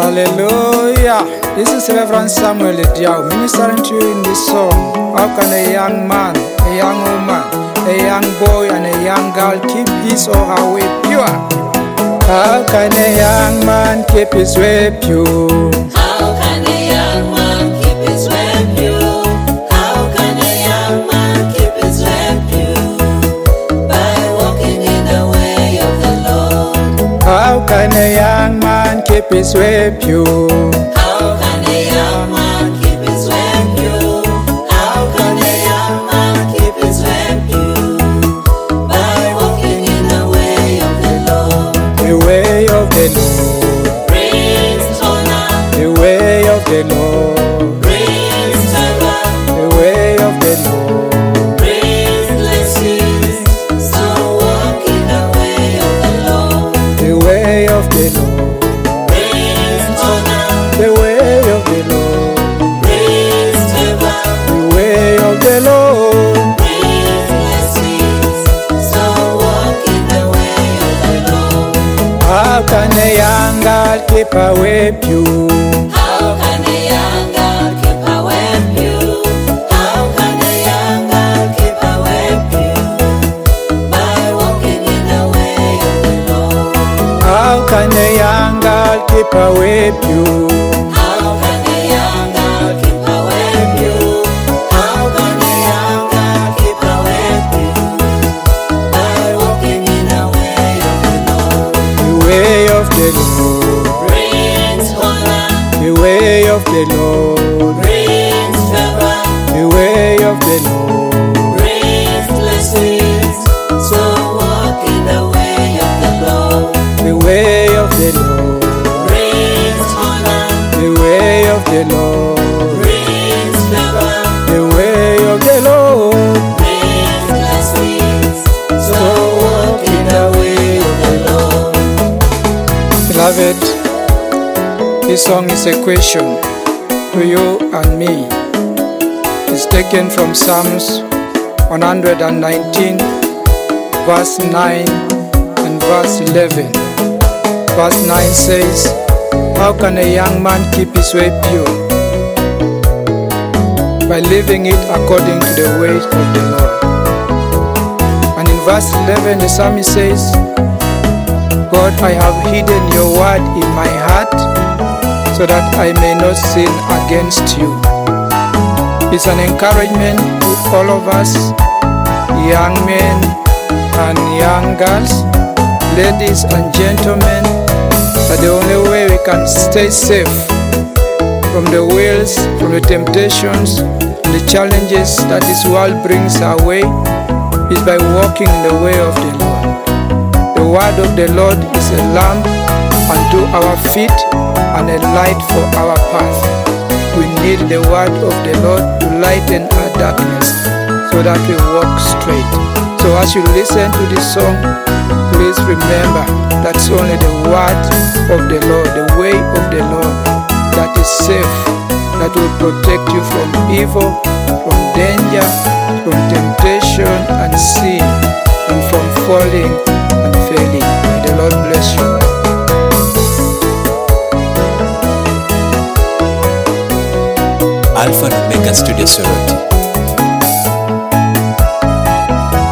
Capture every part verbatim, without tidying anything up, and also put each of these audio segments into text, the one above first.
Hallelujah. This is Reverend Samuel Idiao ministering to you in this song. How can a young man, a young woman, a young boy and a young girl keep his or her way pure? How can a young man keep his way pure? How can a young man keep his way pure? How can a young man keep his way pure? By walking in the way of the Lord. How can a young man keep his way pure? How can a young man keep his way pure? How can a young man keep his way pure? By walking in the way of the Lord. The way of the Lord Brings honor. The way of the Lord Brings favor. The way of the Lord Brings blessings. So walk in the way of the Lord. The way of the Lord Brings honor. The way of the Lord Brings favor. The way of the Lord Brings blessings. So walk in the way of the Lord. How can a young girl keep her way pure? How can a young girl keep her way pure? How can a young girl keep her way pure? By walking in the way of the Lord. How can a young girl keep her way pure? How can a young girl keep her way pure? How can a young girl keep her way pure? By walking in the way of the Lord. The way of the Lord Brings honor. The way of the Lord Brings favor. The way of the Lord Brings blessings. So walk in the way of the Lord. The way of the Lord Brings honor. The way of the Lord Brings favor. The way of the Lord Brings blessings. So walk in the way of the Lord. Beloved, this song is a question to you and me. It's taken from Psalms one hundred nineteen, verse nine and verse eleven. Verse nine says, how can a young man keep his way pure? By living it according to the ways of the Lord. And in verse eleven, the psalmist says, God, I have hidden your word in my heart so that I may not sin against you. It's an encouragement to all of us, young men and young girls, ladies and gentlemen, that the only way we can stay safe from the wills, from the temptations, and the challenges that this world brings our way is by walking in the way of the Lord. The word of the Lord is a lamp unto our feet and a light for our path. We need the word of the Lord to lighten our darkness so that we walk straight. So as you listen to this song, please remember that's only the word of the Lord, the way of the Lord that is safe, that will protect you from evil, from danger, from temptation and sin, and from falling and failing. May the Lord bless you. Alpha and Omega Studio Sorority.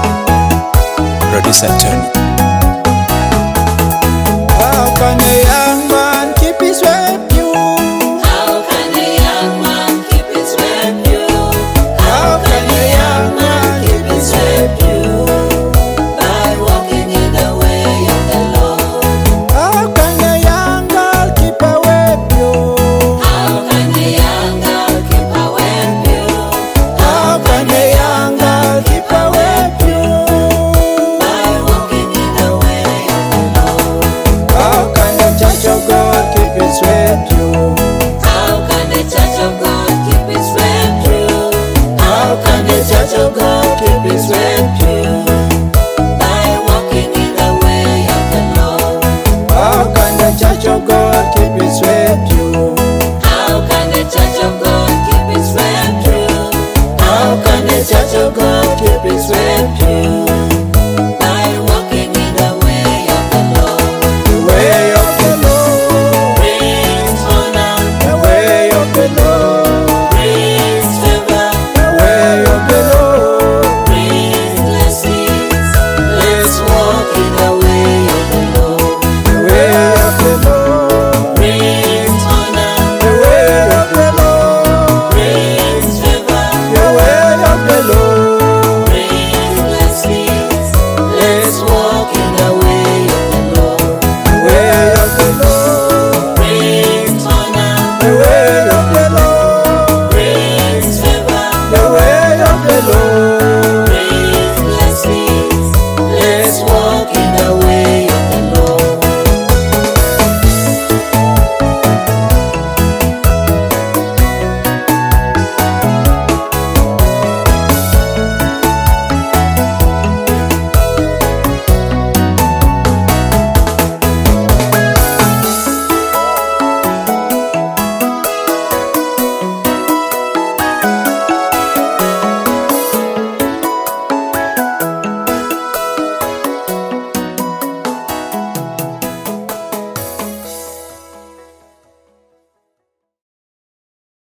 Producer Tony. How can a young